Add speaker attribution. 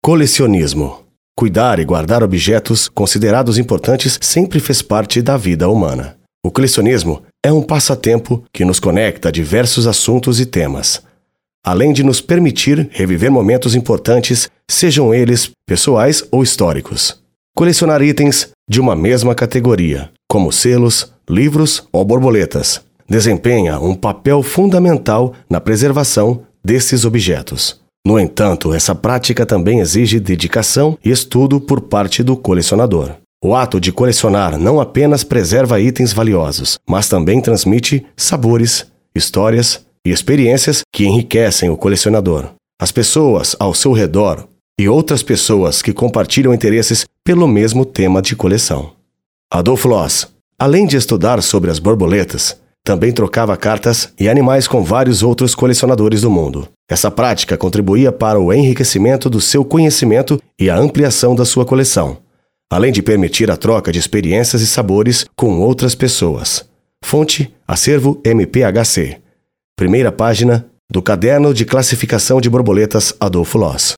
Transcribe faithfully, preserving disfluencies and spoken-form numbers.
Speaker 1: Colecionismo. Cuidar e guardar objetos considerados importantes sempre fez parte da vida humana. O colecionismo é um passatempo que nos conecta a diversos assuntos e temas, além de nos permitir reviver momentos importantes, sejam eles pessoais ou históricos. Colecionar itens de uma mesma categoria, como selos, livros ou borboletas, desempenha um papel fundamental na preservação desses objetos. No entanto, essa prática também exige dedicação e estudo por parte do colecionador. O ato de colecionar não apenas preserva itens valiosos, mas também transmite sabores, histórias e experiências que enriquecem o colecionador. As pessoas ao seu redor e outras pessoas que compartilham interesses pelo mesmo tema de coleção. Adolf Loos, além de estudar sobre as borboletas, também trocava cartas e animais com vários outros colecionadores do mundo. Essa prática contribuía para o enriquecimento do seu conhecimento e a ampliação da sua coleção, além de permitir a troca de experiências e sabores com outras pessoas. Fonte: Acervo M P H C. Primeira página do Caderno de Classificação de Borboletas Adolf Loos.